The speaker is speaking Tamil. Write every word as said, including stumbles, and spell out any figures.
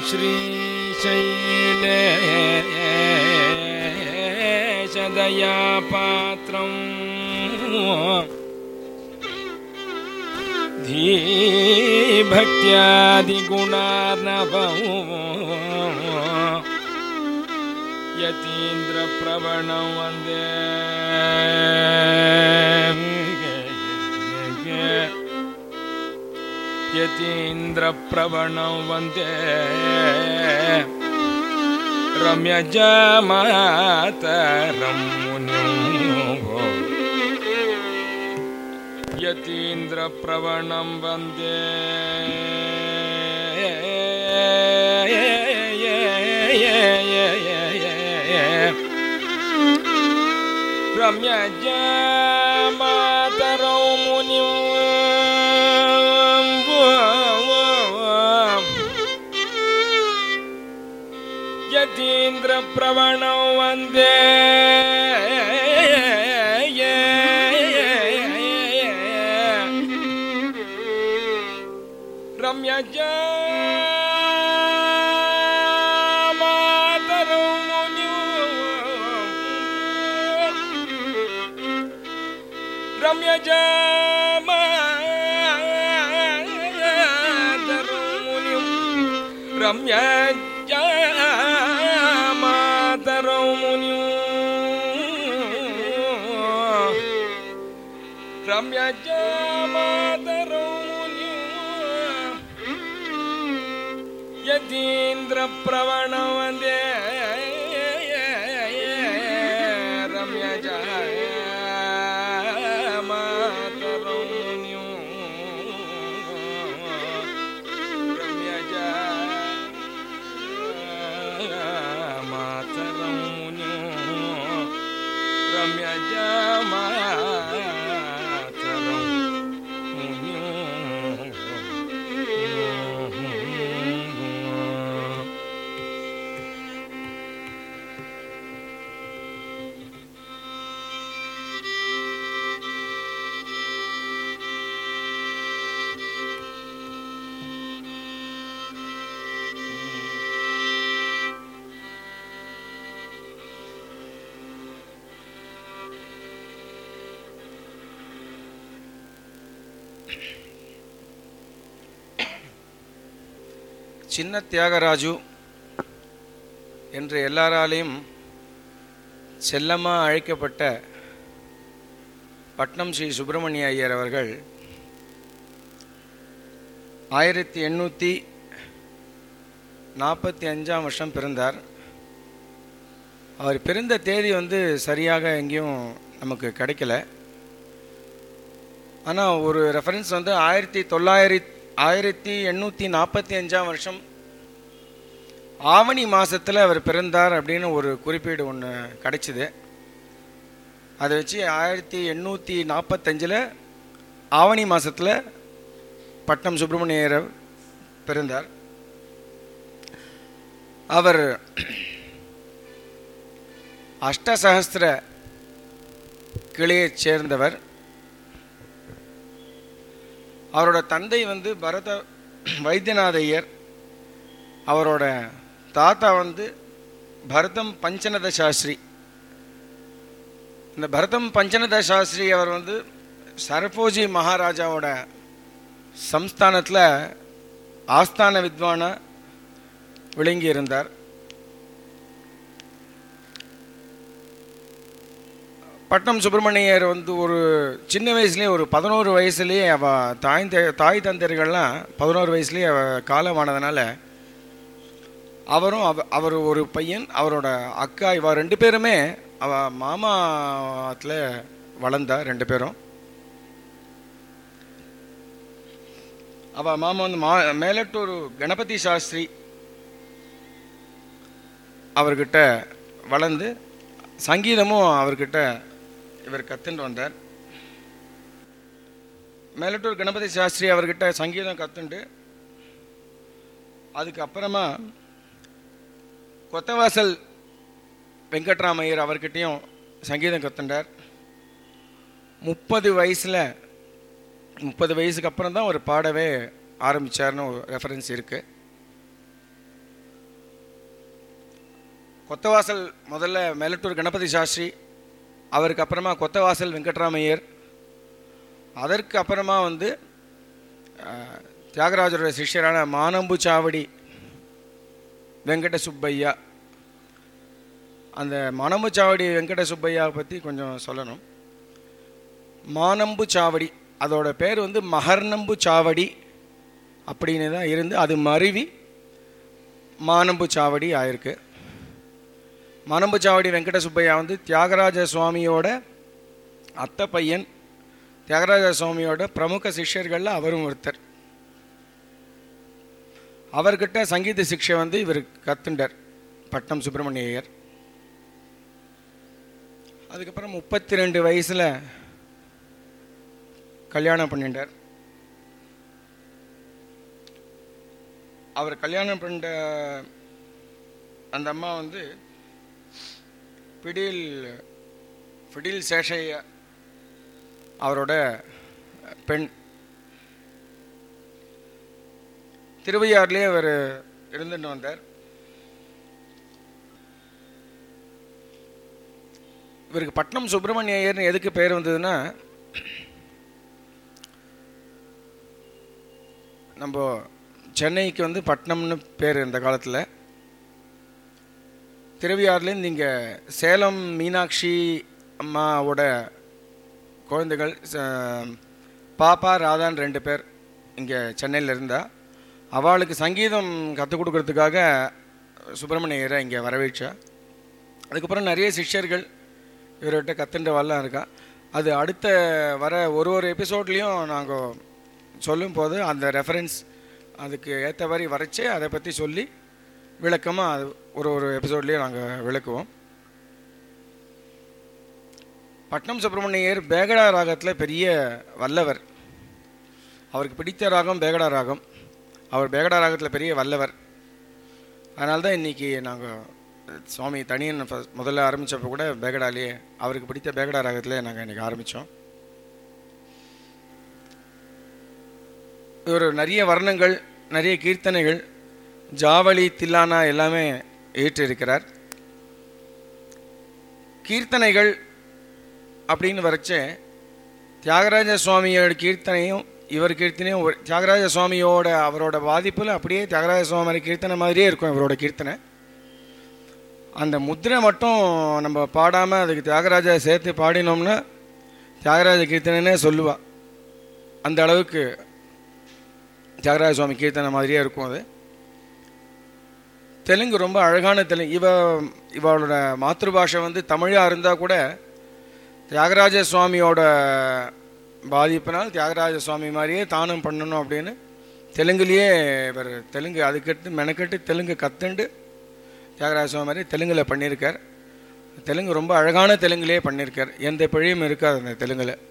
श्रीशैलेशदयापात्रं धीभक्त्यादिगुणार्णवं यतीन्द्रप्रवणं वन्दे यतीन्द्रप्रवणं वन्दे रम्यजामातरं मुनिं यतीन्द्रप्रवणं वन्दे रम्यजामातरं मुनिं यतीन्द्रप्रवणं वन्दे रम्यजामातरं मुनिं रम्यजामातरं मुनिं रम्यजामातरं मुनिं रम्यजामातरं मुनिं यतीन्द्रप्रवणं वन्दे रम्यजामातरं मुनिं रम्यजामातरं मुनिं रम्यजामातरं मुनिं சின்ன தியாகராஜு என்று எல்லாராலையும் செல்லமாக அழைக்கப்பட்ட பட்னம் ஸ்ரீ சுப்பிரமணிய ஐயர் அவர்கள் ஆயிரத்தி எண்ணூற்றி நாற்பத்தி அஞ்சாம் வருஷம் பிறந்தார். அவர் பிறந்த தேதி வந்து சரியாக எங்கேயும் நமக்கு கிடைக்கல. ஆனால் ஒரு ரெஃபரன்ஸ் வந்து ஆயிரத்தி தொள்ளாயிரத்தி ஆயிரத்தி எண்ணூற்றி நாற்பத்தி அஞ்சாம் வருஷம் ஆவணி மாதத்தில் அவர் பிறந்தார் அப்படின்னு ஒரு குறிப்பீடு ஒன்று கிடைச்சிது. அதை வச்சு ஆயிரத்தி எண்ணூற்றி நாற்பத்தஞ்சில் ஆவணி மாதத்தில் பட்னம் சுப்பிரமணியர் பிறந்தார். அவர் அஷ்டசஹஸ்திர கிளையைச் சேர்ந்தவர். அவரோட தந்தை வந்து பரத வைத்தியநாத ஐயர், அவரோட தாத்தா வந்து பரதம் பஞ்சநத சாஸ்திரி. இந்த பரதம் பஞ்சநத சாஸ்திரி அவர் வந்து சரபோஜி மகாராஜாவோட சம்ஸ்தானத்தில் ஆஸ்தான வித்வான விளங்கி இருந்தார். பட்னம் சுப்பிரமணியர் வந்து ஒரு சின்ன வயசுலேயே ஒரு பதினோரு வயசுலேயே அவ தாய் தாய் தந்தையர்கள்லாம் பதினோரு வயசுலேயே அவ காலமானதுனால அவரும் அவ அவர் ஒரு பையன், அவரோட அக்கா, இவ ரெண்டு பேருமே அவ மாமாத்தில் வளர்ந்தா. ரெண்டு பேரும் அவ மாமா வந்து மா மேலட்டூர் கணபதி சாஸ்திரி அவர்கிட்ட வளர்ந்து சங்கீதமும் அவர்கிட்ட இவர் கற்றுண்டு வந்தார். மேலட்டூர் கணபதி சாஸ்திரி அவர்கிட்ட சங்கீதம் கற்றுண்டு அதுக்கப்புறமா கொத்தவாசல் வெங்கட்ராமையர் அவர்கிட்டையும் சங்கீதம் கற்றுண்டார். முப்பது வயசில் முப்பது வயசுக்கு அப்புறம் தான் ஒரு பாடவே ஆரம்பித்தார்னு ஒரு ரெஃபரன்ஸ் இருக்குது. கொத்தவாசல் முதல்ல மேலட்டூர் கணபதி சாஸ்திரி, அவருக்கு அப்புறமா கொத்தவாசல் வெங்கட்ராமையர், அதற்கு அப்புறமா வந்து தியாகராஜருடைய சிஷ்யரான மானம்பு சாவடி வெங்கட சுப்பையா. அந்த மானம்பு சாவடி வெங்கட சுப்பையாவை பற்றி கொஞ்சம் சொல்லணும். மானம்பு சாவடி அதோட பேர் வந்து மகர்நம்பு சாவடி அப்படின்னு தான் இருந்து அது மருவி மானம்பு சாவடி ஆயிருக்கு. மானம்பு சாவடி வெங்கட சுப்பையா வந்து தியாகராஜ சுவாமியோட அத்தை பையன், தியாகராஜ சுவாமியோட பிரமுக சிஷ்யர்களில் அவரும் ஒருத்தர். அவர்கிட்ட சங்கீத சிக்ஷை வந்து இவர் கத்துண்டார் பட்னம் சுப்பிரமணிய ஐயர். அதுக்கப்புறம் முப்பத்தி ரெண்டு வயசில் கல்யாணம் பண்ணிட்டார். அவர் கல்யாணம் பண்ண அந்த அம்மா வந்து பிடில் பிடில் சேஷையா அவரோட பெண். திருவையாறுலேயே அவர் இருந்துட்டு வந்தார். இவருக்கு பட்னம் சுப்பிரமணிய ஐயர்னு எதுக்கு பேர் வந்ததுன்னா, நம்ம சென்னைக்கு வந்து பட்னம்னு பேர் இந்த காலத்தில். திருவையாறுலேருந்து இங்கே சேலம் மீனாட்சி அம்மாவோட குழந்தைகள் பாப்பா ராதான் ரெண்டு பேர் இங்கே சென்னையில் இருந்தால் அவளுக்கு சங்கீதம் கற்றுக் கொடுக்கறதுக்காக சுப்பிரமணியரை இங்கே வரவேற்றா. அதுக்கப்புறம் நிறைய சிஷ்யர்கள் இவர்கிட்ட கற்றுண்டவாலாம் இருக்கா. அது அடுத்த வர ஒரு ஒரு எபிசோட்லேயும் நாங்கள் சொல்லும் போது அந்த ரெஃபரன்ஸ் அதுக்கு ஏற்ற மாதிரி வரைச்சி அதை பற்றி சொல்லி விளக்கமாக அது ஒரு ஒரு எபிசோட்லேயும் நாங்கள் விளக்குவோம். பட்னம் சுப்பிரமணியர் பேகடா ராகத்தில் பெரிய வல்லவர். அவருக்கு பிடித்த ராகம் பேகடா ராகம். அவர் பேகடா ராகத்தில் பெரிய வல்லவர். அதனால தான் இன்றைக்கி நாங்கள் சுவாமி தனியன் முதல்ல ஆரம்பித்தப்போ கூட பேகடாலேயே அவருக்கு பிடித்த பேகடா ராகத்தில் நாங்கள் இன்றைக்கி ஆரம்பித்தோம். இவர் நிறைய வர்ணங்கள், நிறைய கீர்த்தனைகள், ஜாவளி, தில்லானா எல்லாமே ஏற்றிருக்கிறார். கீர்த்தனைகள் அப்படின்னு வரைச்ச தியாகராஜ சுவாமியோட கீர்த்தனையும் இவர் கீர்த்தனையும் தியாகராஜ சுவாமியோட அவரோட பாதிப்பில் அப்படியே தியாகராஜ சுவாமி கீர்த்தனை மாதிரியே இருக்கும் இவரோட கீர்த்தனை. அந்த முத்திரை மட்டும் நம்ம பாடாமல் அதுக்கு தியாகராஜா சேர்த்து பாடினோம்னா தியாகராஜ கீர்த்தனைன்னே சொல்லுவாள். அந்த அளவுக்கு தியாகராஜ சுவாமி கீர்த்தனை மாதிரியே இருக்கும் அது. தெலுங்கு ரொம்ப அழகான தெலுங்கு. இவ இவளோட மாதృபாஷை வந்து தமிழாக இருந்தால் கூட தியாகராஜ சுவாமியோட பாதிப்பினால் தியாகராஜ சுவாமி மாதிரியே தானம் பண்ணணும் அப்படின்னு தெலுங்குலேயே இவர் தெலுங்கு அதுக்கட்டு மெனக்கட்டு தெலுங்கு கற்றுண்டு தியாகராஜ சுவாமி மாதிரி தெலுங்கில் பண்ணியிருக்கார். தெலுங்கு ரொம்ப அழகான தெலுங்குலேயே பண்ணியிருக்கார். எந்த பிழையும் இருக்காது அந்த தெலுங்கில்.